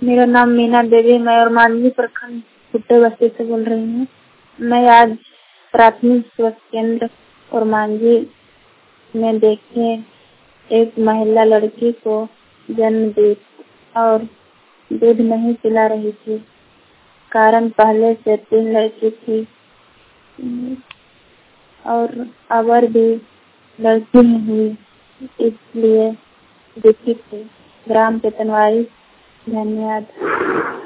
मेरा नाम मीना देवी, मैं और मानवी प्रखंड भुट्टे बस्ती से बोल रही हूँ। मैं आज प्राथमिक स्वास्थ्य केंद्र और मांझी में देखे एक महिला लड़की को जन्म दी और दूध नहीं पिला रही थी। कारण पहले से 3 लड़की थी और अबर भी लड़की नहीं हुई, इसलिए दुखी थी। ग्राम पेतनवाड़ी। धन्यवाद।